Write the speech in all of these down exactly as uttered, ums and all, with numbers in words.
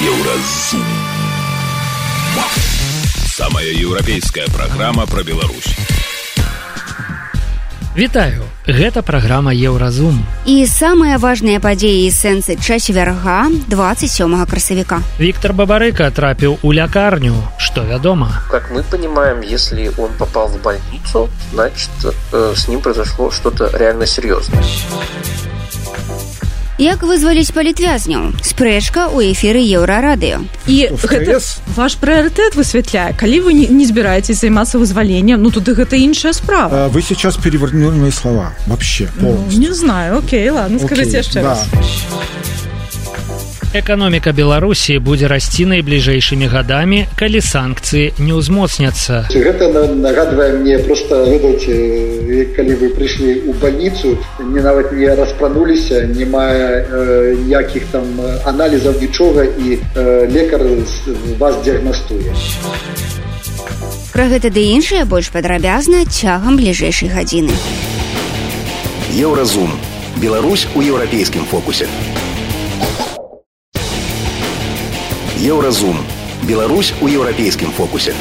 Еўразум. Самая еўрапейская праграма пра Беларусь. Вітаю, гэта праграма Еўразум. І самыя важныя падзеі і сэнсы чацвярга двадцать сёмага красавіка. Виктор Бабарыка трапіў у лякарню. Что вядома? Как мы понимаем, если он попал в больницу, значит, э, с ним произошло что-то реально серьезное. Як вызваліць палітвязняў? Спрэчка ў эфіры Еўрарадыё. І гэта ваш прыярытэт высвятляе. Калі вы не, не збіраецесь займацца вызваленнем, ну туды гэта іншая справа. Вы сейчас перевернули мои слова. Вообще, полностью. Ну, не знаю, окей, ладно, окей, скажите яшчэ да. раз. Эканоміка Беларусі будзе расці найбліжэйшымі гадамі, калі санкцыі не ўзмоцняцца. Гэта нагадвае мне проста, ведаеце, калі вы прыйшлі ў бальніцу, не нават не распрануліся, не мае э, ніякіх там аналізаў нічога, і э, лекар вас дыягнастуе. Пра гэта ды іншае больш падрабязна цягам бліжэйшай гадзіны. Еўразум. Беларусь у еўрапейскім фокусе. Еўразум. Беларусь у еўрапейскім фокусе.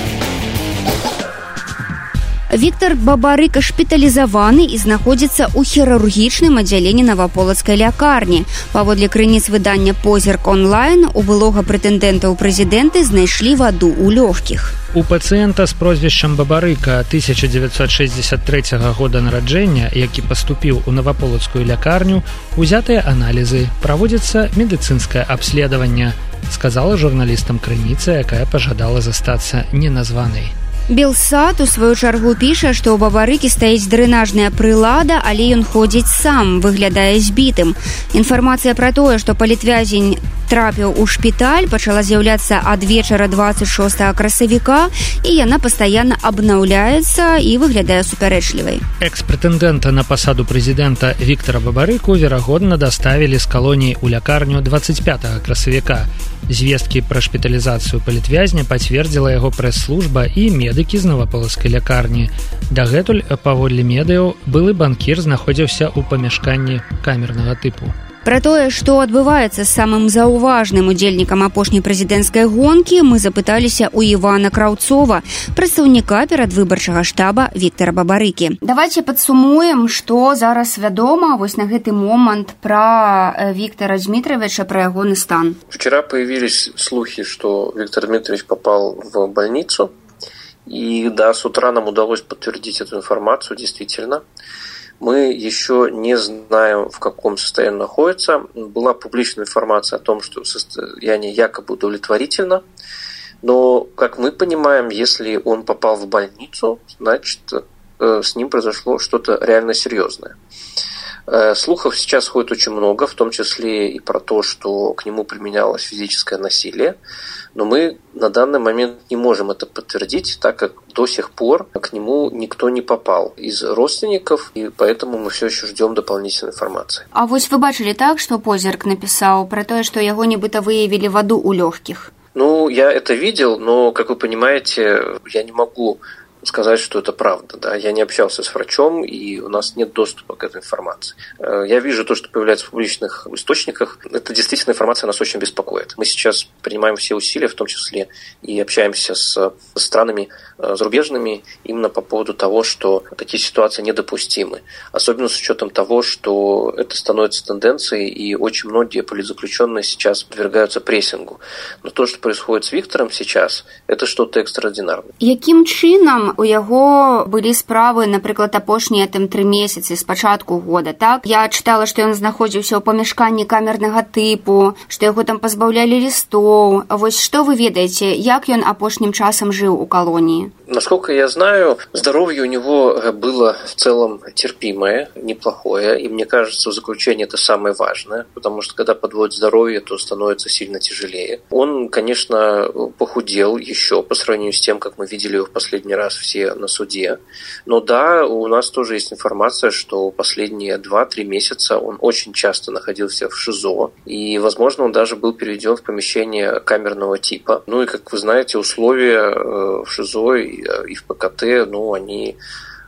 Віктор Бабарыка шпіталізаваны і знаходзіцца ў хірургічным аддзяленні наваполацкай лякарні. Паводле крыніц выдання «Позірк онлайн» у былога прэтэндэнта ў прэзідэнты знайшлі ваду ў лёгкіх. У пацыента з прозвішчам Бабарыка тысяча дзевяцьсот шэсцьдзесят трэцяга года нараджэння, які паступіў у наваполацкую лякарню, узятыя аналізы, праводзіцца медыцынскае абследаванне, сказала журналістам крыніца, якая пажадала застацца неназванай. Белсат у сваю чаргу піша, што ў Бабарыкі стаіць дрэнажная прылада, але ён ходзіць сам, выглядае збітым. Інфармацыя пра тое, што палітвязень трапіў у шпіталь, пачала з'яўляцца ад вечара двадцать шостага красавіка, і яна пастаянна абнаўляецца і выглядае супярэчлівай. Экс-прэтэндэнта на пасаду прэзідэнта Віктора Бабарыку, верагодна, даставілі з калоніі ў лякарню двадцать пятага красавіка. Звесткі пра шпіталізацыю палітвязня пацвердзіла яго прэс-служба і медыкі з наваполацкай лякарні. Дагэтуль, паводле медыяў, былы банкір знаходзіўся ў памяшканні камернага тыпу. Пра тое, што адбываецца з самым заўважным удзельнікам апошняй прэзідэнцкай гонкі, мы запыталіся ў Івана Краўцова, прадстаўніка перадвыбарчага штаба Віктора Бабарыкі. Давайте падсумуем, што зараз вядома вось на гэты момант пра Виктора Дмитриевича, пра ягоны стан. Вчера появились слухи, что Виктор Дмитриевич попал в больницу, и да, с утра нам удалось подтвердить эту информацию, действительно. Мы еще не знаем, в каком состоянии находится. Была публичная информация о том, что состояние якобы удовлетворительно. Но, как мы понимаем, если он попал в больницу, значит, с ним произошло что-то реально серьезное. Слухов сейчас ходит очень много, в том числе и про то, что к нему применялось физическое насилие. Но мы на данный момент не можем это подтвердить, так как до сих пор к нему никто не попал из родственников, и поэтому мы все еще ждем дополнительной информации. А вось вы бачили так, что Позірк написал про то, что его нібыта выявили ваду у легких? Ну, я это видел, но, как вы понимаете, я не могу сказать, что это правда. Да? Я не общался с врачом, и у нас нет доступа к этой информации. Я вижу то, что появляется в публичных источниках. Это действительно информация нас очень беспокоит. Мы сейчас принимаем все усилия, в том числе и общаемся с странами зарубежными, именно по поводу того, что такие ситуации недопустимы. Особенно с учетом того, что это становится тенденцией, и очень многие политзаключенные сейчас подвергаются прессингу. Но то, что происходит с Виктором сейчас, это что-то экстраординарное. Яким чином у яго былі справы, напрыклад, апошнія там тры месяцы з пачатку года, так? Я чытала, што ён знаходзіўся ў памяшканні камернага тыпу, што яго там пазбаўлялі лістоў. Вось што вы ведаеце, як ён апошнім часам жыў у калоніі? Насколько я знаю, здоровье у него было в целом терпимое, неплохое, и мне кажется, в заключении это самое важное, потому что когда подводит здоровье, то становится сильно тяжелее. Он, конечно, похудел еще по сравнению с тем, как мы видели его в последний раз все на суде. Но да, у нас тоже есть информация, что последние два-три месяца он очень часто находился в ШИЗО, и, возможно, он даже был переведен в помещение камерного типа. Ну и, как вы знаете, условия в ШИЗО и в ПКТ, ну, они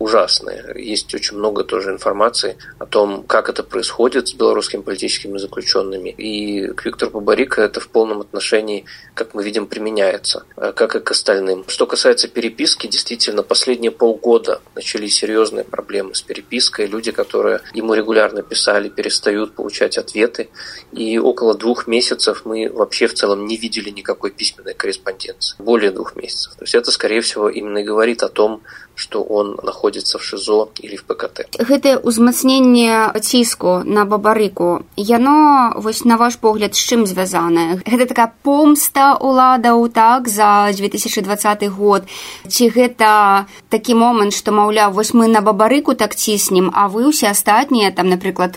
ужасные. Есть очень много тоже информации о том, как это происходит с белорусскими политическими заключенными. И к Виктору Бабарико это в полном отношении, как мы видим, применяется, как и к остальным. Что касается переписки, действительно, последние полгода начались серьезные проблемы с перепиской. Люди, которые ему регулярно писали, перестают получать ответы. И около двух месяцев мы вообще в целом не видели никакой письменной корреспонденции. Более двух месяцев. То есть это, скорее всего, именно и говорит о том, что он находится в ШИЗО или в ПКТ. Гэтае ўзмацненне ціску на Бабарыку, яно, вось на ваш погляд, з чым звязанае? Гэта такая помста уладаў, так, за две тысячи двадцаты год? Ці гэта такі момант, што, маўляў, вось мы на Бабарыку так ціснем, а вы ўсе астатнія, там, напрыклад,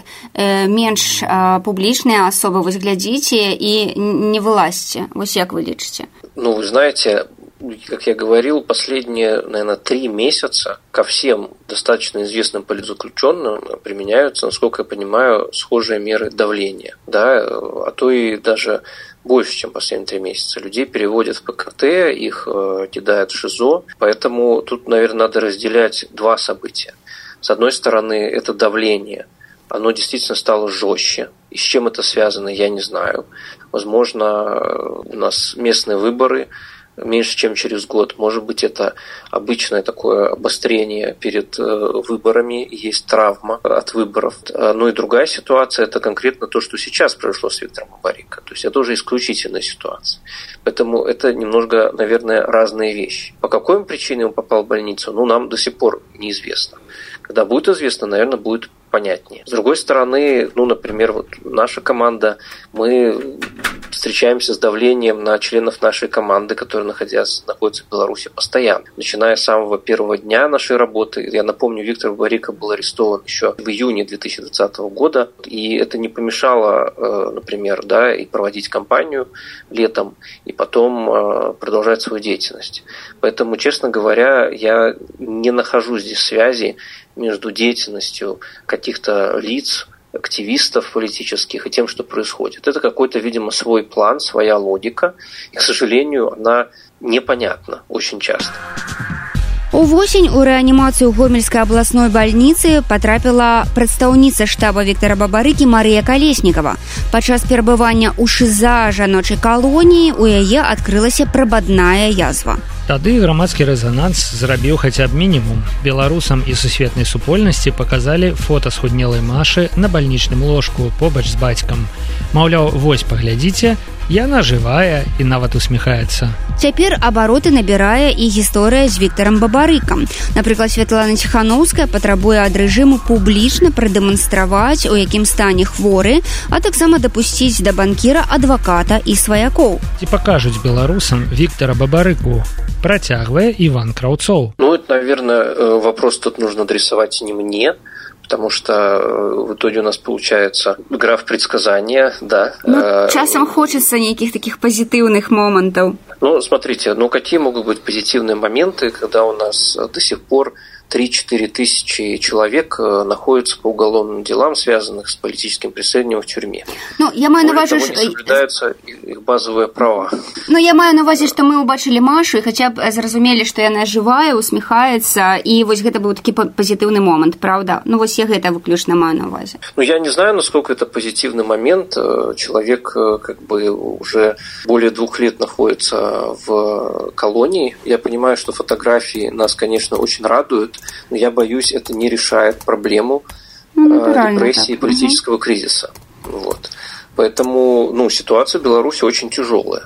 менш публічныя асобы, вось глядзіце і не вылазьце. Вось як вы лічыце? Ну, вы знаете, как я говорил, последние, наверное, три месяца ко всем достаточно известным политзаключенным применяются, насколько я понимаю, схожие меры давления, да, а то и даже больше, чем последние три месяца. Людей переводят в ПКТ, их э, кидают в ШИЗО, поэтому тут, наверное, надо разделять два события. С одной стороны, это давление, оно действительно стало жестче, и с чем это связано, я не знаю. Возможно, у нас местные выборы меньше, чем через год. Может быть, это обычное такое обострение перед выборами, есть травма от выборов. Ну и другая ситуация, это конкретно то, что сейчас произошло с Виктором Бабарико. То есть это уже исключительная ситуация. Поэтому это немножко, наверное, разные вещи. По какой причине он попал в больницу, ну, нам до сих пор неизвестно. Когда будет известно, наверное, будет понятнее. С другой стороны, ну, например, вот наша команда, мы встречаемся с давлением на членов нашей команды, которые находятся, находятся в Беларуси постоянно. Начиная с самого первого дня нашей работы, я напомню, Виктор Бабарико был арестован еще в июне две тысячи двадцатого года, и это не помешало, например, да, и проводить кампанию летом, и потом продолжать свою деятельность. Поэтому, честно говоря, я не нахожу здесь связи между деятельностью каких-то лиц, активистов политических и тем, что происходит. Это какой-то, видимо, свой план, своя логика. И, к сожалению, она непонятна очень часто. Увосень у рэанімацыю Гомельскай абласной бальніцы патрапіла прадстаўніца штаба Віктара Бабарыкі Марыя Калеснікава. Падчас перабывання ў ШИЗА жаночай калоніі у яе адкрылася прабадная язва. Тады грамадскі рэзананс зрабіў хаця б мінімум. Беларусам і сусветнай супольнасці паказалі фота схуднелай Машы на бальнічным ложку побач з бацькам. Маўляў, вось паглядзіце, яна жывая і нават усміхаецца. Цяпер абароты набірае і гісторыя з Віктарам Бабарыкам. Напрыклад, Святлана Ціханаўская патрабуе ад рэжыму публічна прадэманстраваць, у якім стане хворы, а таксама дапусціць да банкіра адваката і сваякоў. Ці пакажуць беларусам Віктара Бабарыку? Протягивая Иван Крауцов. Ну, это, наверное, вопрос тут нужно адресовать не мне, потому что в итоге у нас получается игра в предсказания, да. Ну, часом хочется неких таких позитивных моментов. Ну, смотрите, ну какие могут быть позитивные моменты, когда у нас до сих пор три-четыре тысячи человек находятся по уголовным делам, связанных с политическим преследованием в тюрьме. Ну, я маю на увазі, що... не соблюдаються їх базові права. Ну, я маю на увазі, що ми убачили Машу і хоча б зрозуміли, що яна живая, усміхається, і ось гэта був такий позитивний момент, правда? Ну, ось я гэта выключно маю на увазі. Ну, я не знаю, насколько это позитивный момент. Человек как бы уже более двух лет находится в колонии. Я понимаю, что фотографии нас, конечно, очень радуют, но я боюсь, это не решает проблему ну, репрессии и политического угу. кризиса. Вот. Поэтому ну, ситуация в Беларуси очень тяжелая.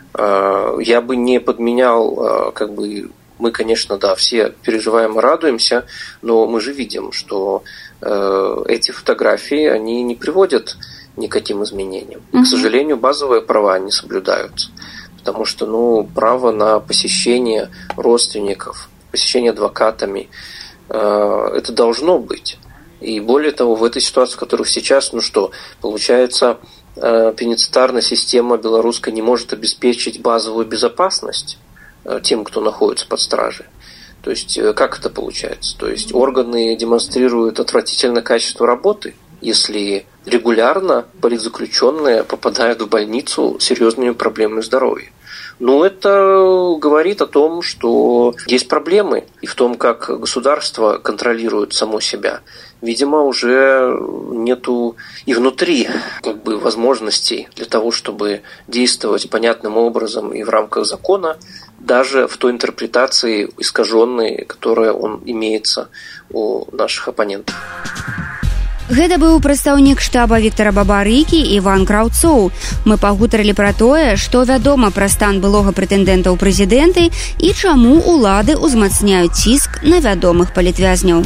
Я бы не подменял, как бы, мы, конечно, да, все переживаем и радуемся, но мы же видим, что эти фотографии, они не приводят ни к каким изменениям. Угу. К сожалению, базовые права не соблюдаются, потому что ну, право на посещение родственников, посещение адвокатами, это должно быть. И более того, в этой ситуации, в которой сейчас, ну что, получается, пенитенциарная система белорусская не может обеспечить базовую безопасность тем, кто находится под стражей. То есть, как это получается? То есть, органы демонстрируют отвратительное качество работы, если регулярно политзаключенные попадают в больницу с серьезными проблемами здоровья. Но это говорит о том, что есть проблемы и в том, как государство контролирует само себя. Видимо, уже нету и внутри как бы возможностей для того, чтобы действовать понятным образом и в рамках закона, даже в той интерпретации искаженной, которая он имеется у наших оппонентов. Гэта быў прадстаўнік штаба Віктара Бабарыкі Іван Краўцоў. Мы пагутарылі пра тое, што вядома пра стан былога прэтэндэнта ў прэзідэнты і чаму ўлады ўзмацняюць ціск на вядомых палітвязняў.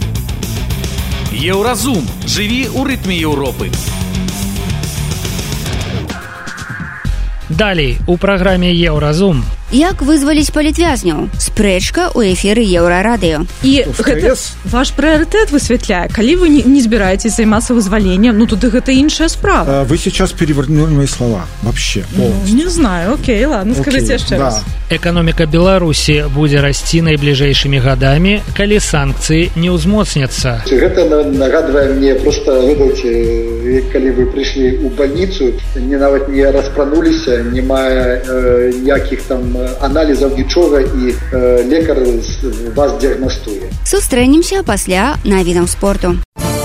Еўразум. Жыві ў рытме Еўропы. Далей у праграме Еўразум. Як вызваліць палітвязняў? Спрэчка ў эфіры Еўрарадыё. І гэта ваш прыярытэт высвятляе. Калі вы не, не збіраецесь займацца вызваленнем, ну туды гэта іншая справа. Вы сейчас перевернули мои слова. Вообще, полностью. Ну, не знаю, окей, ладно, скажите яшчэ да. раз. Эканоміка Беларусі будзе расці найбліжэйшымі гадамі, калі санкцыі не ўзмоцняцца. Гэта нагадвае мне просто, ведаеце, калі вы прыйшлі ў бальніцу, не нават не распрануліся, не мае э, ніякіх там аналізаў нічога і э, лекар вас дыягнастуе. Сустрэнемся пасля навінаў спорту.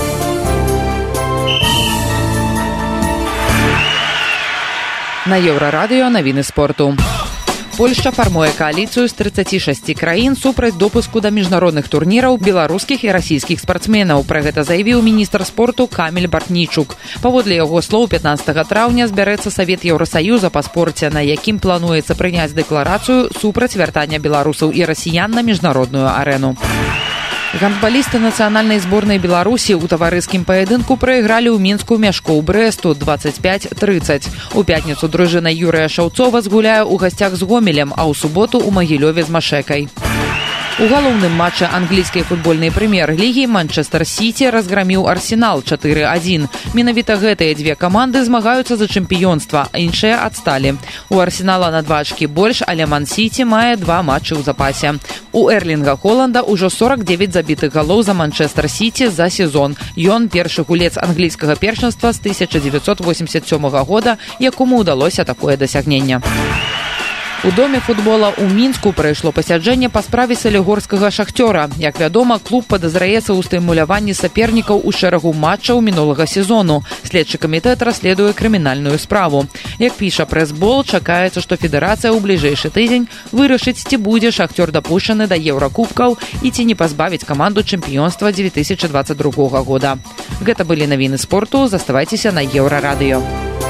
На Еўрарадыё навіны спорту. Польшча фармуе кааліцыю з трыццаці шасці краін супраць допуску да міжнародных турніраў беларускіх і расійскіх спартсменаў. Пра гэта заявіў міністр спорту Каміль Бартнічук. Паводле яго слоў, пятнаццатага траўня збярэцца Савет Еўрасаюза па спорце, на якім плануецца прыняць дэкларацыю супраць вяртання беларусаў і расіян на міжнародную арэну. Гандбалісты нацыянальнай зборнай Беларусі ў таварыскім паядынку прайгралі ў Мінску мяшкоў Брэсту дваццаць пяць трыццаць. У пятніцу дружына Юрыя Шаўцова згуляе ў гасцях з Гомелем, а ў суботу ў Магілёве з Машэкай. У галоўным матчы англійскай футбольнай прэм'ер-лігі Манчестер Сіці разграміў Арсенал чатыры адзін. Менавіта гэтыя дзве каманды змагаюцца за чэмпіёнства, а іншыя адсталі. У Арсенала на два ачкі больш, але Ман-Сіці мае два матчы ў запасе. У Эрлінга Холланда ўжо сорак дзевяць забітых галоў за Манчестер Сіці за сезон. Ён першы гулец англійскага першынства з тысяча дзевяцьсот восемьдесят сёмага года, якому ўдалося такое дасягненне. У доме футбола ў Мінску прайшло пасяджэнне па справе салігорскага шахцёра. Як вядома, клуб падазраецца ў стымуляванні сапернікаў у шэрагу матчаў мінулага сезону. Следчы камітэт расследуе крымінальную справу. Як піша прэс-бол, чакаецца, што федэрацыя ў бліжэйшы тыдзень вырашыць, ці будзе шахцёр дапушчаны да еўракубкаў і ці не пазбавіць каманду чэмпіёнства дзве тысячы дваццаць другога года. Гэта былі навіны спорту. Заставайцеся на Еўрарадыё.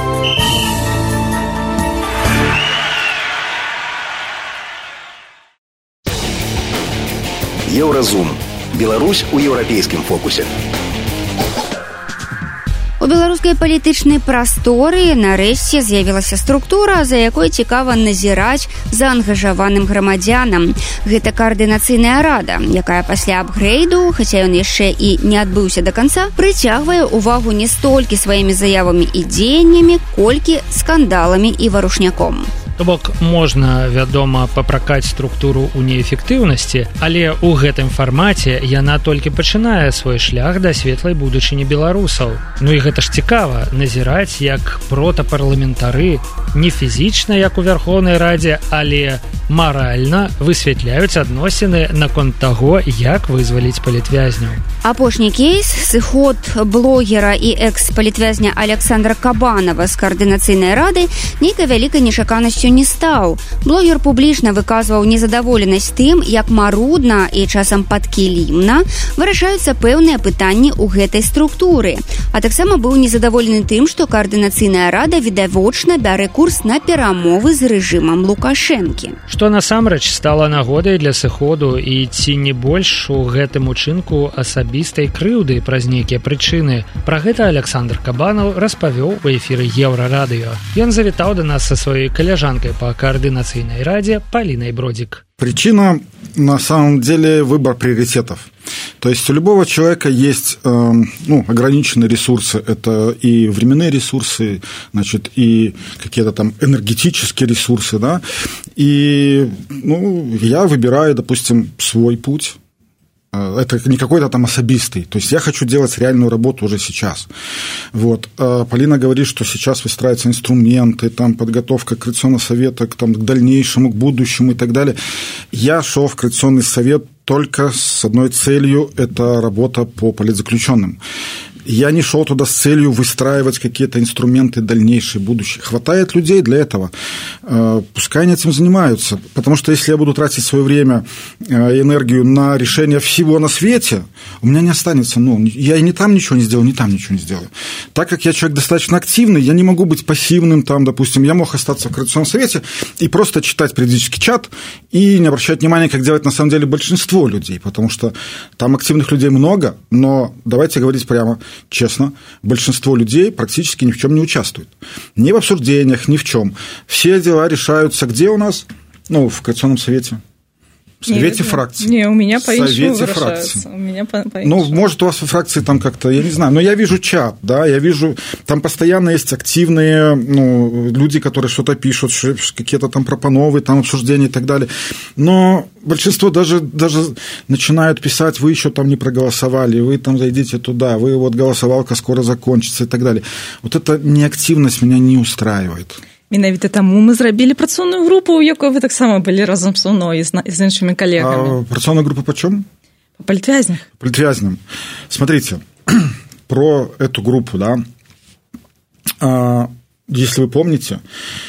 Еўразум. Беларусь у еўрапейскім фокусе. У беларускай палітычнай прасторы нарэшце з'явілася структура, за якой цікава назіраць за ангажаваным грамадзянам. Гэта каардынацыйная рада, якая пасля апгрэйду, хаця ён яшчэ і не адбыўся да канца, прыцягвае ўвагу не столькі сваімі заявамі і дзеяннямі, колькі скандаламі і варушняком. То бок, можна, вядома, папракаць структуру ў неэфектыўнасці, але ў гэтым фармаце яна толькі пачынае свой шлях да светлай будучыні беларусаў. Ну і гэта ж цікава, назіраць, як протапарламентары не фізічна, як у Вярхоўнай Радзе, але маральна высвятляюць адносіны наконт таго, як вызваліць палітвязняў. Апошні кейс – сыход блогера і экс-палітвязня Александра Кабанова з каардынацыйнай рады нейкай вялікай нечаканасцю не стаў. Блогер публічна выказваў незадаволенасць тым, як марудна і часам падкілімна вырашаюцца пэўныя пытанні ў гэтай структуры. А таксама быў незадаволены тым, што каардынацыйная рада відавочна бярэ курс на перамовы з рэжымам Лукашэнкі. Што насамрэч стала нагодай для сыходу і ці не больш у гэтым учынку асабістай крыўды праз нейкія прычыны. Пра гэта Александр Кабанаў распавёў у эфіры Еўрарадыё. Ён завітаў да нас са сваёй каляжанкай по координационной раде Полиной Бродик. Причина, на самом деле, выбор приоритетов. То есть у любого человека есть э, ну, ограниченные ресурсы. Это и временные ресурсы, значит, и какие-то там энергетические ресурсы. Да? И ну, я выбираю, допустим, свой путь. Это не какой-то там особистый. То есть я хочу делать реальную работу уже сейчас. Вот. Полина говорит, что сейчас выстраиваются инструменты, там, подготовка Координационного совета к, там, к дальнейшему, к будущему и так далее. Я шел в Координационный совет только с одной целью – это работа по политзаключенным. Я не шел туда с целью выстраивать какие-то инструменты дальнейшие, будущие. Хватает людей для этого. Пускай они этим занимаются. Потому что если я буду тратить свое время и энергию на решение всего на свете, у меня не останется, ну, я и не там ничего не сделаю, ни там ничего не сделаю. Так как я человек достаточно активный, я не могу быть пассивным, там, допустим, я мог остаться в Координационном совете и просто читать периодически чат и не обращать внимания, как делать на самом деле большинство людей, потому что там активных людей много, но давайте говорить прямо, честно, большинство людей практически ни в чем не участвует. Ни в обсуждениях, ни в чем. Все дела решаются где у нас? Ну, в Координационном совете. В совете фракций. Не, у меня по-иному выращивается. У меня по- ну, может, у вас во фракции там как-то, я не знаю, но я вижу чат, да, я вижу, там постоянно есть активные, ну, люди, которые что-то пишут, какие-то там пропановы, там обсуждения и так далее. Но большинство даже, даже начинают писать, вы еще там не проголосовали, вы там зайдите туда, вы вот голосовалка скоро закончится и так далее. Вот эта неактивность меня не устраивает. Менавіта таму мы зрабілі працоўную групу, у якой вы таксама былі разам са мной і з, з іншымі калегамі. А працоўная группа по чём? По политвязням. Политвязням. Смотрите, про эту группу, да, если вы помните,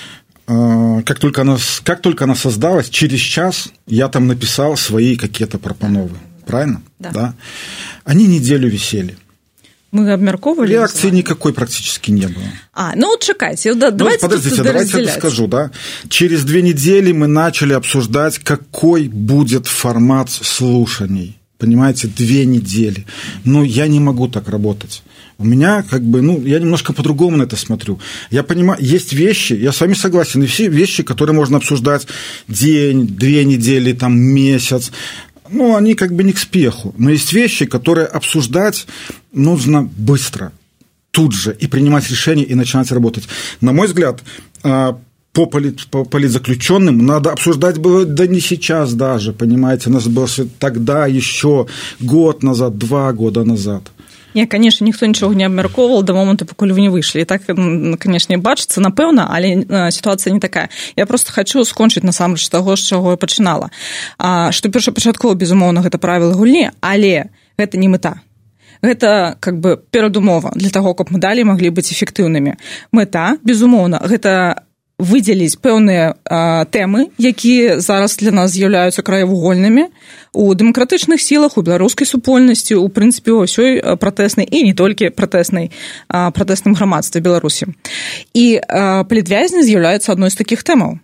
как только она, как только она создалась, через час я там написал свои какие-то пропановы. Правильно? Да. Да? Они неделю висели. Мы обмярковывали? Реакции никакой практически не было. А, ну вот чекайте, да, давайте ну, подождите, тут давайте я скажу, да. Через две недели мы начали обсуждать, какой будет формат слушаний. Понимаете, две недели. Ну, я не могу так работать. У меня, как бы, ну, я немножко по-другому на это смотрю. Я понимаю, есть вещи, я с вами согласен, и все вещи, которые можно обсуждать день, две недели, там, месяц. Ну, они как бы не к спеху. Но есть вещи, которые обсуждать нужно быстро, тут же, и принимать решения, и начинать работать. На мой взгляд, по, полит, по политзаключенным надо обсуждать было, да не сейчас даже, понимаете, у нас было тогда еще год назад, два года назад. Не, конечно, ніхто нічого не абмяркоўваў да моманту, пакуль вы не выйшлі. І так, конечно, бачыцца, напэўна, але сітуацыя не такая. Я просто хочу скончыць насамрэч таго, з чаго я пачынала. А, што першапачаткова, безумоўна, гэта правілы гульні, але гэта не мэта. Гэта, как бы, перадумова для таго, каб мы далей маглі быць эфектыўнымі. Мэта, безумоўна, гэта выдзеліць пэўныя а, тэмы, якія зараз для нас з'яўляюцца краевугольнымі у дэмакратычных сілах, у беларускай супольнасці, у прынцыпе, у ўсёй пратэснай і не толькі пратэснай, а, пратэсным грамадстве Беларусі. І а, палітвязні з'яўляюцца адной з такіх тэмаў.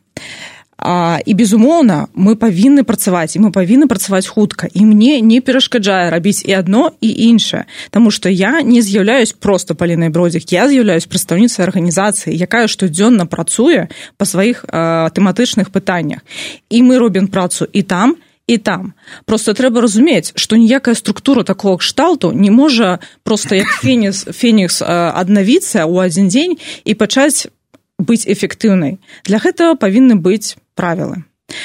А, і, безумоўна, мы павінны працаваць, і мы павінны працаваць хутка. І мне не перашкаджае рабіць і адно, і іншае. Таму што я не з'яўляюсь проста Палінай Бродзік, я з'яўляюсь прадстаўніцай арганізацыі, якая штодзённа працуе па сваіх а, тэматычных пытаннях. І мы робім працу і там, і там. Просто трэба разумець, што ніякая структура такого кшталту не можа проста як фенікс, фенікс а, аднавіцца ў адзін дзень і пачаць быць эфектыўнай. Для гэтага павінны быць правілы.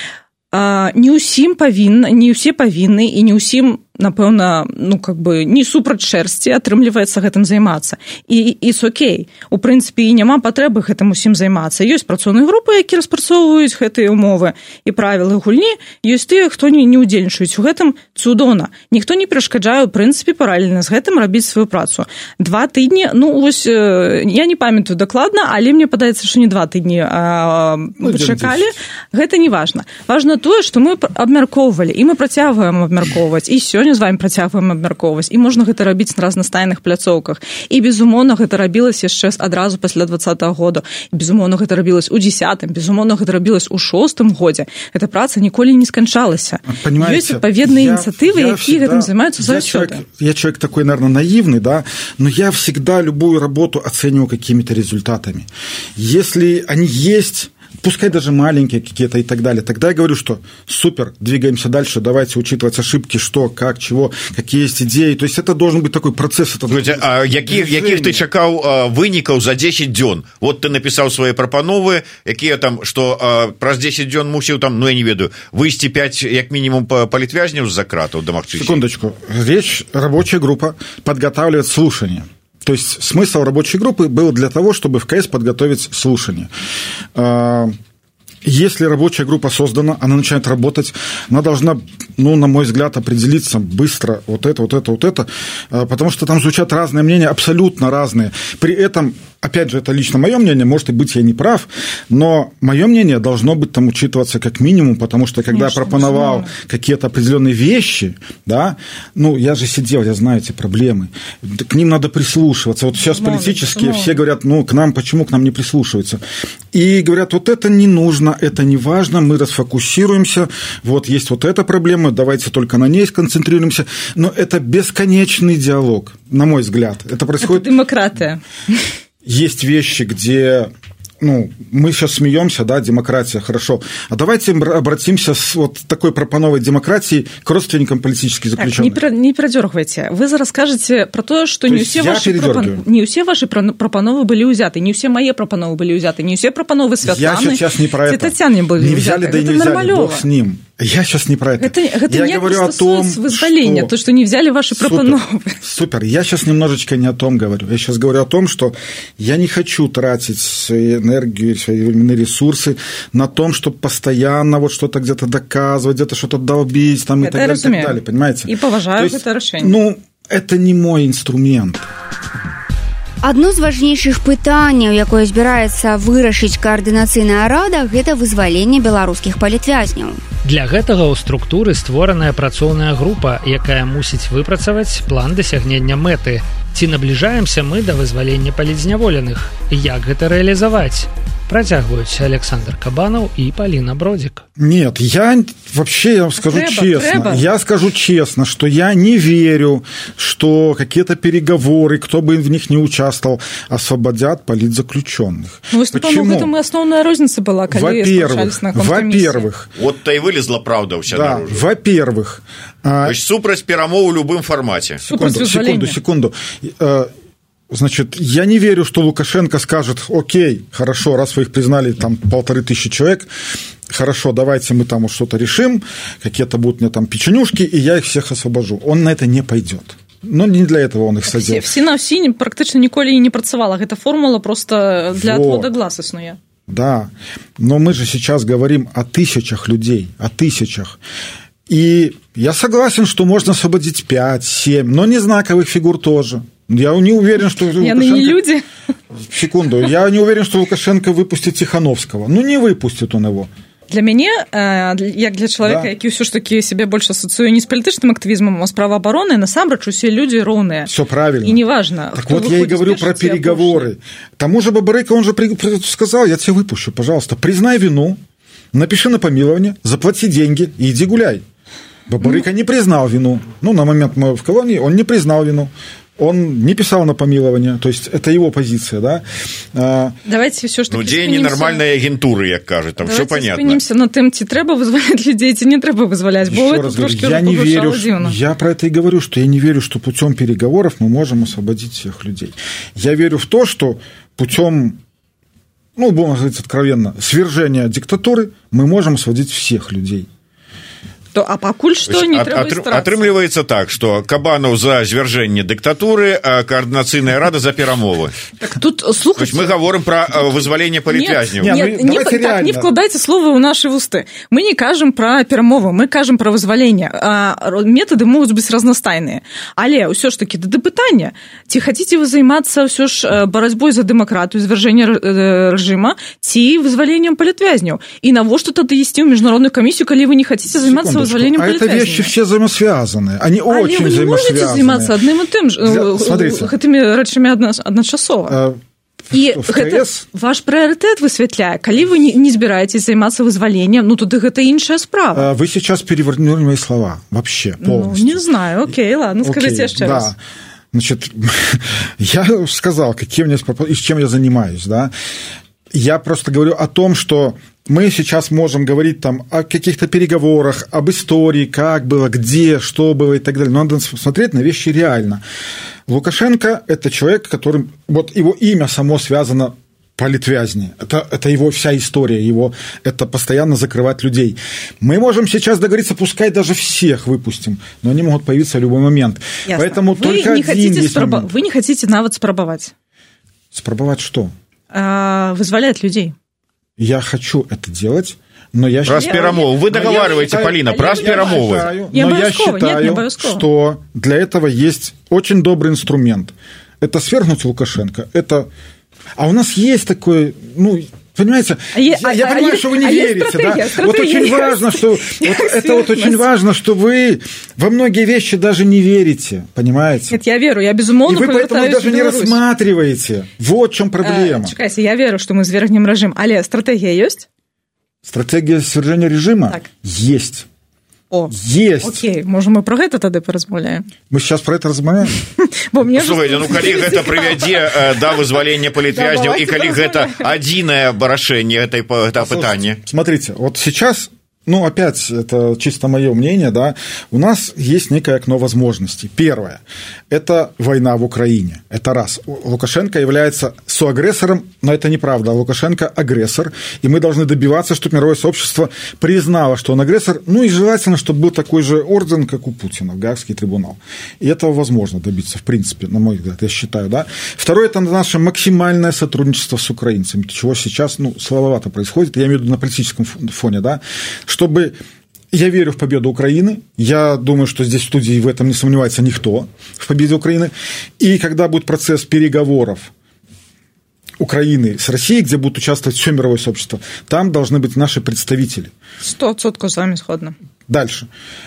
Не ўсім павінна, не ўсе павінны і не ўсім, напэўна, ну, как бы, не супраць шэрсці атрымліваецца гэтым займацца. І it's окей. У прынцыпе, і няма патрэбы гэтым усім займацца. Ёсць працоўныя групы, якія распрацоўваюць гэтыя умовы і правілы гульні, ёсць тыя, хто не, не ўдзельнічаюць у гэтым цудоўна. Ніхто не перашкаджае, у прынцыпе, паралельна з гэтым рабіць сваю працу. Два тыдні, ну, вось, я не памятаю дакладна, але мне падаецца, што не два тыдні а, ну, чакалі. Гэта не важна. Важна тое, што мы абмяркоўвалі, і мы працягваем абмяркоўваць, і сёння з вами працягваем абмяркоўваць, і можна гэта рабіць на разнастайных пляцоўках. І, безумоўна, гэта рабілася яшчэ адразу пасля двадцатага года. І, безумоўна, гэта рабілася ў дзесятым, безумоўна, гэта рабілася ў шостым годзе. Эта праца ніколі не сканчалася. Ёсць адпаведныя ініцыятывы, якія гэтым займаюцца заўсёды. Я человек такой, наверное, наивный, да, но я всегда любую работу оцениваю какими-то результатами. Если они есть, пускай даже маленькие какие-то и так далее. Тогда я говорю, что супер, двигаемся дальше, давайте учитывать ошибки, что, как, чего, какие есть идеи. То есть это должен быть такой процесс. Это Слушайте, а яких, яких ты чакаў вынікаў за дзесяць дзён? Вот ты напісаў свае прапановы, якія там, што праз дзесяць дзён мусіў там, ну я не ведаю, выйсці пяць як мінімум палітвязняў з-за кратаў дамагчыся. Секундочку. Речь, рабочая группа подготавливает слушание. То есть смысл рабочей группы был для того, чтобы в КС подготовить слушание. Если рабочая группа создана, она начинает работать, она должна, ну, на мой взгляд, определиться быстро, вот это, вот это, вот это, потому что там звучат разные мнения, абсолютно разные. При этом, опять же, это лично мое мнение, может быть, я не прав, но мое мнение должно быть там учитываться как минимум, потому что когда Конечно, я пропоновал безусловно. какие-то определенные вещи, да, ну, я же сидел, я знаю эти проблемы, к ним надо прислушиваться. Вот сейчас безусловно, политические безусловно. все говорят, ну, к нам, почему к нам не прислушиваются? И говорят, вот это не нужно, это не важно, мы расфокусируемся, вот есть вот эта проблема, давайте только на ней сконцентрируемся. Но это бесконечный диалог, на мой взгляд. Это происходит... Это демократия. Есть вещи, где... Ну, мы сейчас смеемся, да, демократия, хорошо. А давайте обратимся с вот такой пропановой демократии к родственникам политических заключенных. Так, не перадёргвайце. Вы зараз скажете про то, что то не все ваши пропан... не все ваши пропановы были узяты, не все мои пропановы были узяты, не все пропановы Святланы. Я сейчас не про это. Татьяны были не взяли, узяты. да и это не взяли, нормалёво. Бог с ним. Я сейчас не про это. Это, это я говорю о том, что... то, что не взяли ваши супер, пропановы. Супер. Я сейчас немножечко не о том говорю. Я сейчас говорю о том, что я не хочу тратить свою энергию, свои временные ресурсы на том, чтобы постоянно вот что-то где-то доказывать, где-то что-то долбить там, и так далее, и так далее. Понимаете? И поважаю это решение. Ну, это не мой инструмент. Адно з важнейшых пытанняў, якое збіраецца вырашыць каардынацыйная рада, гэта вызваленне беларускіх палітвязняў. Для гэтага ў структуры створаная працоўная група, якая мусіць выпрацаваць план дасягнення мэты. Ці набліжаемся мы да вызвалення палітзняволеных? Як гэта рэалізаваць? Протягивают Александр Кабанов и Полина Бродик. Нет, я вообще, я вам скажу треба, честно, треба. я скажу честно, что я не верю, что какие-то переговоры, кто бы в них не участвовал, освободят политзаключенных. Ну, Почему? В этом и основная розница была, когда во-первых, на во-первых, вот-то и вылезла правда у себя да, наружу. Во-первых, то есть супраць перамоў в любым формате. Секунду, секунду, секунду. Значит, я не верю, что Лукашенко скажет, окей, хорошо, раз вы их признали, там, полторы тысячи человек, хорошо, давайте мы там что-то решим, какие-то будут мне там печенюшки, и я их всех освобожу. Он на это не пойдет. Ну, не для этого он их садил. Всі на всі практично ніколи і не працювала. Эта формула просто для вот. отвода глаз існує. Да, но мы же сейчас говорим о тысячах людей, о тысячах. И я согласен, что можно освободить пять, семь, но незнаковых фигур тоже. Я не уверен, что Лукашенко... не люди. Секунду. Я не уверен, что Лукашенко выпустит Тихановского. Ну, не выпустит он его. Для мяне, як для чалавека, да. які ўсё ж такі сябе больш асацыюе не з палітычным актывізмам, а з праваабаронай, насамрэч усе людзі роўныя. Всё правильно. И неважно, так вот я и говорю про переговоры. Тому же Бабарыка, он же сказал, я тебя выпущу, пожалуйста, признай вину, напиши на помилование, заплати деньги и иди гуляй. Бабарыка ну. не признал вину. Ну, на момент мы в колонии он не признал вину. Он не писал на помилование, то есть это его позиция, да. Давайте все ж таки ну, дзеянні нармальнай агентуры, як кажуть, там все понятно. Давайте спынимся на тем, ці трэба вызваляць людзей, ці не трэба вызваляць, бо это трошки я не верю, я про это и говорю, что я не верю, что путем переговоров мы можем освободить всех людей. Я верю в то, что путем, ну, будем говорить откровенно, свержения диктатуры мы можем освободить всех людей. То, а пакуль што не трэба старацца. Атрымліваецца так, што Кабанов за звяржэнне дыктатуры, а каардынацыйная рада за перамовы. Так тут, слухайте... Мы говорим про вызваленне палітвязняў. Нет, нет, не, так, не вкладайте слово ў наши усты. Мы не кажем про перамовы, мы кажем про вызваленне. А методы могуць быць разнастайныя. Але ўсё ж таки, да пытання, ці хацеце вы займацца ўсё ж барацьбой за дэмакратыю, звяржэнне рэжыма, ці вызваленнем палітвязняў? І навошта тады ісці ў міжнародную камісію, калі вы не хацеце займацца А это вещи все взаимосвязаны. Они а очень вы не взаимосвязаны. Можете заниматься одним и тем же, Смотрите. этими речами одночасово. І гэта ваш прыярытэт высвятляе. Калі вы не, не збіраецесь займацца вызваленнем, ну туды гэта іншая справа. Вы сейчас перевернули мои слова вообще полностью. Ну, не знаю. Окей, ладно, Окей, скажите еще да. раз. Значит, я сказал, какие у меня и с чем я занимаюсь, да. Я просто говорю о том, что мы сейчас можем говорить там о каких-то переговорах, об истории, как было, где, что было и так далее. Но надо смотреть на вещи реально. Лукашенко – это человек, который… Вот его имя само связано политвязни. Это, это его вся история, его, это постоянно закрывать людей. Мы можем сейчас договориться, пускай даже всех выпустим, но они могут появиться в любой момент. Ясно. Поэтому вы только не один есть спробу... момент. Вы не хотите навод спробовать? Спробовать что? А, вызволять людей. Я хочу это делать, но я про перамовы. Вы договариваете, Полина, про перамовы. Но я считаю, нет, что для этого есть очень добрый инструмент. Это свергнуть Лукашенко. Это... А у нас есть такой, ну, понимаете, а я, я, я а понимаю, а что вы не а верите, да? Вот очень важно, что вот это вот очень важно, что вы во многие вещи даже не верите, понимаете? Нет, я верю, я безумовно. И вы поэтому даже не рассматриваете. Вот в чем проблема. А, чекайте, я верю, что мы свергнем режим. Але стратегия есть? Стратегия свержения режима так. Есть. О, есть. Окей, можа мы про гэта тады паразмаўляем. Мы сейчас про это размаўляем. Слухайте, ну калі гэта прывядзе да вызвалення палітвязняў і калі гэта адзінае рашэнне этой пытання. Смотрите, вот сейчас, ну опять это чисто мое мнение, да, у нас есть некое окно возможностей. Первое это война в Украине. Это раз. Лукашенко является соагрессором, но это неправда. Лукашенко агрессор, и мы должны добиваться, чтобы мировое сообщество признало, что он агрессор, ну и желательно, чтобы был такой же орден, как у Путина, Гаагский трибунал. И этого возможно добиться, в принципе, на мой взгляд, я считаю, да. Второе это наше максимальное сотрудничество с украинцами, чего сейчас, ну, слабовато происходит, я имею в виду на политическом фоне, да, чтобы... Я верю в победу Украины. Я думаю, что здесь в студии в этом не сомневается никто, в победе Украины. И когда будет процесс переговоров Украины с Россией, где будут участвовать все мировое сообщество, там должны быть наши представители. Сто процентов с вами сходно. Дальше.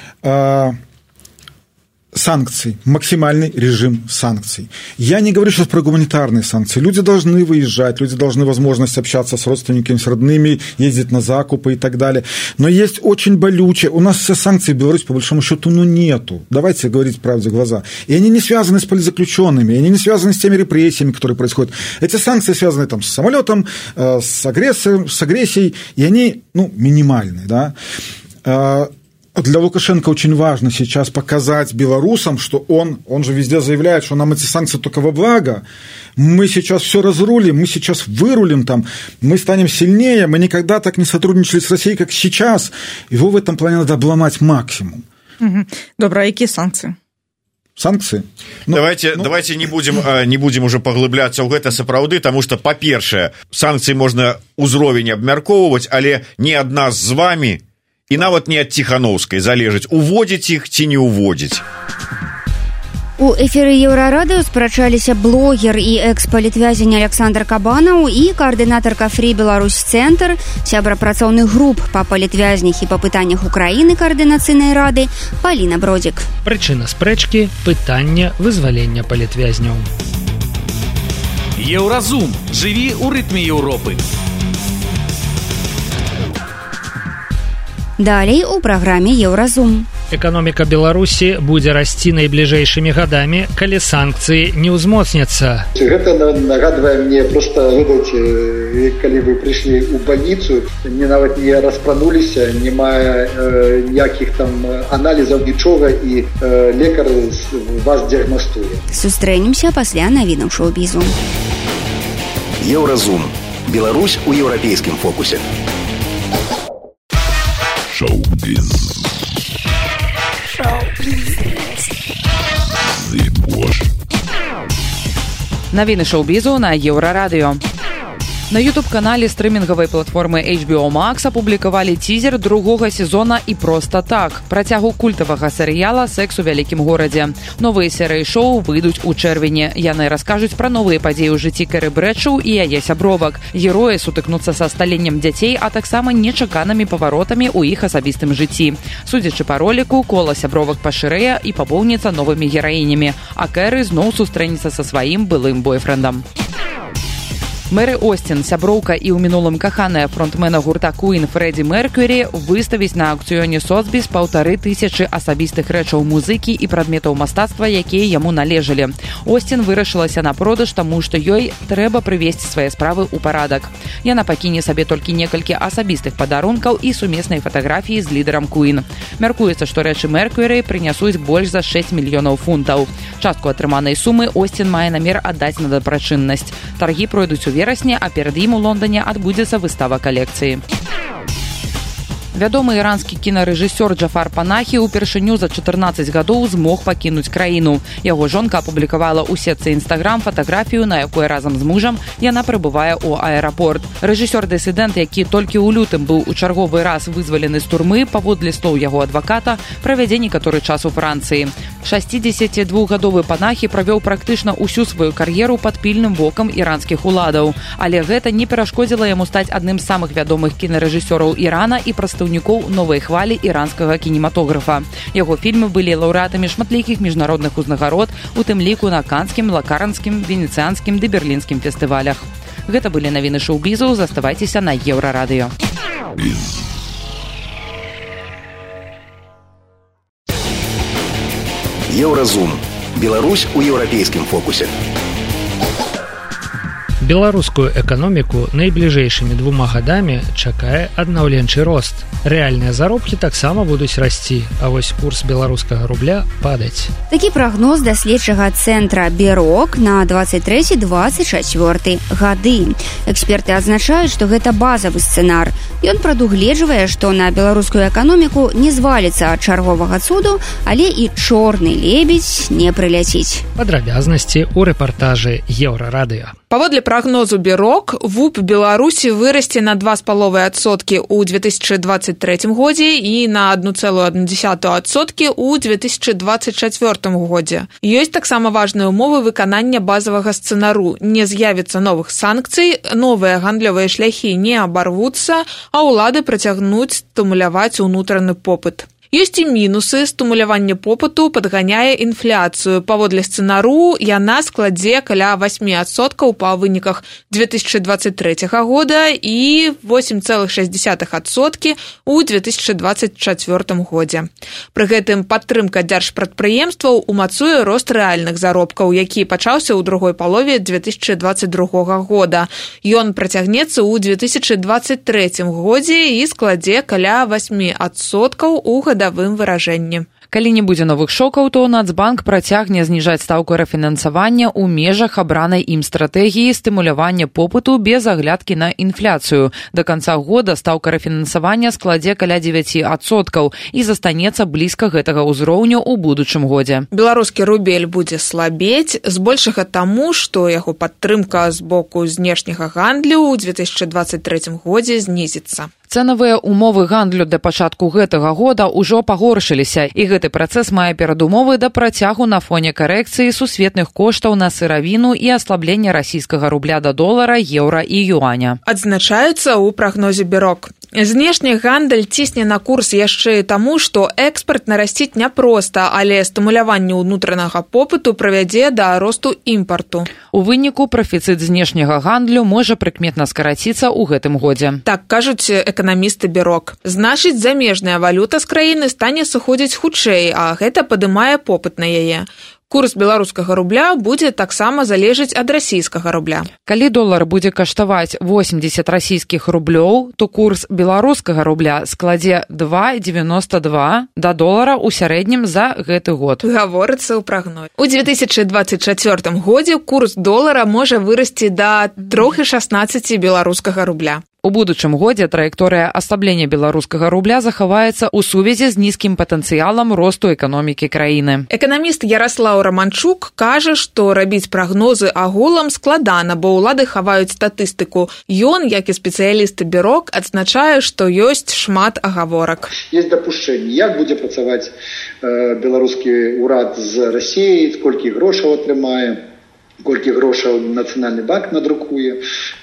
Санкции, максимальный режим санкций. Я не говорю сейчас про гуманитарные санкции. Люди должны выезжать, люди должны возможность общаться с родственниками, с родными, ездить на закупы и так далее. Но есть очень болючее. У нас все санкции в Беларуси, по большому счету, ну, нету. Давайте говорить правде в глаза. И они не связаны с политзаключенными, и они не связаны с теми репрессиями, которые происходят. Эти санкции связаны там, с самолетом, с агрессией, с агрессией, и они, ну, минимальные, да. Для Лукашенко очень важно сейчас показать белорусам, что он, он же везде заявляет, что нам эти санкции только во благо. Мы сейчас все разрулим, мы сейчас вырулим там, мы станем сильнее, мы никогда так не сотрудничали с Россией, как сейчас. Его в этом плане надо обломать максимум. Угу. Добро, а какие санкции? Санкции? Ну, давайте, ну... давайте не будем, не будем уже поглыбляться ў гэта сапраўды, потому что, па-першае, санкции можно узровень абмяркоўваць, але не ад нас з вами, і нават не ад Ціхановскай залежыць, уводзіць іх ці не уводзіць. У эфіры Еўрарадыё спрачаліся блогер і экс-палітвязень Александр Кабанаў і каардынатарка Фрі Беларусь Цэнтр, сябра працоўных груп па палітвязнях і па пытаннях Украіны каардынацыйнай рады Паліна Бродзік. Прычына спрэчкі – пытанне вызвалення палітвязняў. Еўразум. Жыві ў рытме Еўропы. Далей у праграме Еўразум. Эканоміка Беларусі будзе расці найбліжэйшымі гадамі, калі санкцыі не ўзмоцняцца. Гэта нагадвае мне проста, ведаеце, калі вы прыйшлі ў бальніцу, не нават не распрануліся, не мае э, ніякіх там аналізаў нічога, і э, лекар вас дыягнастуе. Сустрэнемся пасля навінаў шоу-бізу. Еўразум. Беларусь у еўрапейскім фокусе. Шоу-біз. Навіны шоу-бізу на Еўрарадыё. На ютуб-канале стрымінгавай платформы эйч би о Max апублікавалі тизер другога сезона «І проста так», працягу культавага серыяла «Секс у вялікім горадзе». Новыя серыі шоу выйдуць у чэрвені. Яны раскажуць пра новыя падзеі ў жыцці Кэры Брэдшоу і яе сябровак. Героі сутыкнуцца са сталеннем дзяцей, а таксама нечаканымі паваротамі ў іх асабістым жыцці. Судзячы па роліку, кола сябровак пашырэе і папоўніцца новымі гераінямі, а Кэры зноў сустрэнецца са сваім былым бойфрэндам. Мэри Остин, сяброўка і ў мінулым каханая фронтмена гурта Queen Фрэдзі Меркьюрі выставіць на аукцыёне Сотбіс паўтары тысячы асабістых рэчаў музыкі і прадметаў мастацтва, якія яму належалі. Остин вырашылася на продаж, таму што ёй трэба прывесці свае справы ў парадак. Яна пакіне сабе толькі некалькі асабістых падарункаў і сумеснай фатаграфіі з лідарам Queen. Мяркуецца, што рэчы Меркьюрі прынясуць больш за шэсць мільёнаў фунтаў. Частку атрыманай сумы Остин мае намер аддаць на дабрачыннасць. Таргі пройдуць у верасні, а перад ім у Лондоне адбудзецца выстава калекцыі. Вядомы іранскі кінарэжысёр Джафар Панахі ўпершыню за чатырнаццаць гадоў змог пакінуць краіну. Яго жонка апублікавала ў сетцы Instagram фатаграфію, на якой разам з мужам яна прыбывае ў аэрапорт. Рэжысёр-дысідэнт, які толькі ў лютым быў у чарговы раз вызвалены з турмы, паводле слоў яго адваката, правядзе некаторы час у Францыі. шасцідзесяцідвухгадовы Панахі правёў практычна ўсю сваю кар'еру пад пільным вокам іранскіх уладаў. Але гэта не перашкодзіла яму стаць адным з самых вядомых кінарэжысёраў Ірана і прадстаўнікоў новай хвалі іранскага кінематографа. Яго фільмы былі лаўрэатамі шматлікіх міжнародных узнагарод, у тым ліку на канскім, лакарнскім, венецыянскім ды берлінскім фестывалях. Гэта былі навіны шоу-бізу, заставайцеся на Еўрарадыё. Еўразум. Беларусь у еўрапейскім фокусе. Беларускую эканоміку найбліжэйшымі двума гадамі чакае аднаўленчы рост. Рэальныя заробкі таксама будуць расці, а вось курс беларускага рубля падаць. Такі прагноз даследчага цэнтра Бюрок на двадцать трэці - двадцать чацвёрты гады. Эксперты адзначаюць, што гэта базавы сцэнар. Ён прадугледжвае, што на беларускую эканоміку не зваліцца ад чарговага цуду, але і чорны лебедзь не прыляціць. Падрабязнасці ў рэпартажы Еўрарадыё. Паводле прогнозу Бюрок, ВУП Беларусі вырасце на два з паловай адсоткі ў две тысячы двадцать трэцім годзе і на одну цэлую одну дзесятую адсоткі ў две тысячы двадцать чацвёртым годзе. Ёсць таксама важныя ўмовы выканання базавага сцэнару. Не з'явіцца новых санкцый, новыя гандлёвыя шляхі не абарвуцца, а ўлады працягнуць стымуляваць унутраны попыт. Ёсць і мінусы. Стымуляванне попыту падганяе інфляцыю. Паводле сцэнару яна складзе каля восьмі адсоткаў па выніках две тысячы двадцать трэцяга года і восемь цэлых шэсць дзесятых адсоткі ў две тысячы двадцать чацвёртым годзе. Пры гэтым падтрымка дзяржпрадпрыемстваў умацуе рост рэальных заробкаў, які пачаўся ў другой палове две тысячы двадцать другога года. Ён працягнецца ў две тысячы двадцать трэцім годзе і складзе каля восьмі адсоткаў у гадавым выражэнні. Калі не будзе новых шокаў, то Нацбанк працягне зніжаць стаўку рэфінансавання ў межах абранай ім стратэгіі стымулявання попыту без аглядкі на інфляцыю. Да канца года стаўка рэфінансавання складзе каля дзевяці адсоткаў і застанецца блізка гэтага ўзроўню ў будучым годзе. Беларускі рубель будзе слабець, збольшага таму, што яго падтрымка з боку знешняга гандлю ў две тысячы двадцать трэцім годзе знізіцца. Цэнавыя ўмовы гандлю да пачатку гэтага года ўжо пагоршыліся, і гэты працэс мае перадумовы да працягу на фоне карэкцыі сусветных коштаў на сыравіну і аслаблення расійскага рубля да долара, еўра і юаня. Адзначаюцца ў прагнозе Бюрок. Знешні гандаль цісне на курс яшчэ і таму, што экспарт нарасціць няпроста, але стымуляванне ўнутранага попыту прывядзе да росту імпарту. У выніку прафіцыт знешняга гандлю можа прыкметна скараціцца ў гэтым годзе. Так кажуць эканамісты Бюрок. Значыць, замежная валюта з краіны стане сыходзіць хутчэй, а гэта падымае попыт на яе. Курс беларускага рубля будзе таксама залежыць ад расійскага рубля. Калі долар будзе каштаваць восемьдесят расійскіх рублёў, то курс беларускага рубля складзе два дзевяноста два да долара ў сярэднім за гэты год. Гаворыцца ў прагнозе. У две тысячы двадцать чацвёртым годзе курс долара можа вырасці да тры шаснаццаць беларускага рубля. У будучым годзе траекторыя аслаблення беларускага рубля захаваецца ў сувязі з нізкім патэнцыялам росту эканомікі краіны. Эканаміст Яраслаў Раманчук кажа, што рабіць прагнозы агулам складана, бо ўлады хаваюць статыстыку. Ён, як і спецыялісты Бюрок, адзначае, што ёсць шмат агаворак. Ёсць дапушчэнні, як будзе працаваць э, беларускі ўрад з Расіяй, колькі грошаў атрымае, колькі грошаў Нацыянальны банк надрукуе.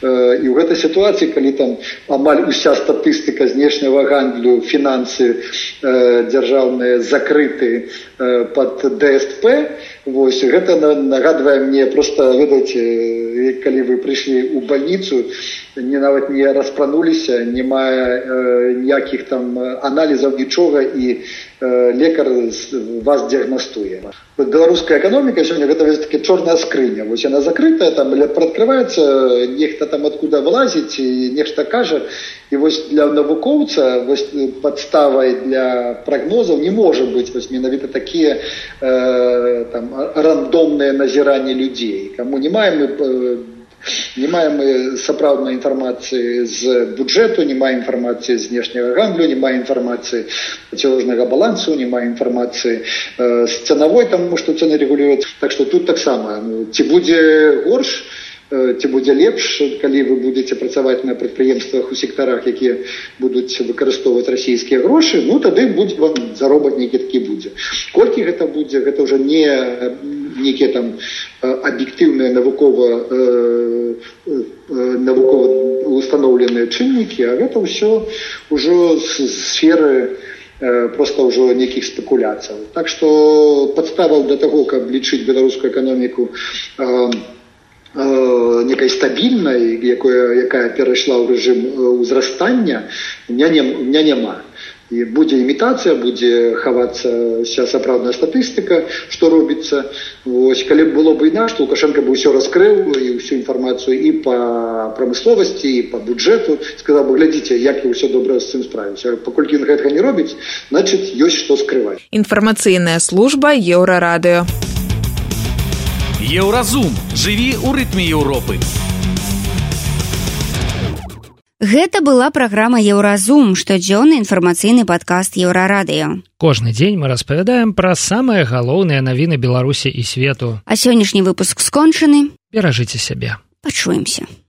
І ў гэтай сітуацыі, калі там амаль уся статыстыка знешняга гандлю, фінансы дзяржаўныя закрыты пад ДСП, вось, гэта нагадвае мне проста, ведаеце, калі вы прыйшлі ў бальніцу, не нават не распрануліся, не мае ніякіх там аналізаў нічога, і лекар вас дыягнастуе. Беларуская эканоміка сёння гэта такі чорная скрыня. Вось яна закрытая, там прааткрываецца, нехта там адкуда вылазіць і нешта кажа. І вось для навукоўца вось падставай для прагнозаў не можа быць вось менавіта такія э, там рандомныя назіранні людзей. Каму не маем мы Не маем сапраўднай інфармацыі з бюджэту, не маем інфармацыі з знешняга гандлю, не маем інфармацыі плацежнага балансу, не маем інфармацыі э, з цанавой, таму што цэны рэгулююць. Так што тут таксама, ну, ці будзе горш, э, ці будзе лепш, калі вы будзеце працаваць на прадпрыемствах у сектарах, якія будуць выкарыстоўваць расійскія грошы, ну тады будзе вам заробак нейкі такі будзе. Колькі гэта будзе, гэта ўжо не нейкія там аб'ектыўныя навукова э, э, навукова устаноўленыя чыннікі, а гэта ўсё ўжо з сферы э, проста ўжо нейкіх спекуляцый. Так што падставаў для таго, каб лічыць беларускую эканоміку э, э, некай стабільнай, якая, якая перайшла ў рэжым узрастання, у меня няма. І будзе імітацыя, будзе хавацца вся сапраўдная статыстыка, што робіцца. Вось, калі б было б інакш, то Лукашенко бы ўсё раскрыў і ўсю інфармацыю і па прамысловасці, і па бюджэту. Сказаў бы, глядзіце, як я ўсё добра з цим справіўся. Паколькі ён гэтага не робіць, значыць, ёсць што скрываць. Інфармацыйная служба Еўрарадыё. Еўразум. Жыві ў рытме Еўропы. Гэта была праграма «Еўразум», штодзённы інфармацыйны падкаст Еўрарадыё. Кожны дзень мы распавядаем пра самыя галоўныя навіны Беларусі і свету. А сённяшні выпуск скончаны. Беражыце сябе. Пачуемся.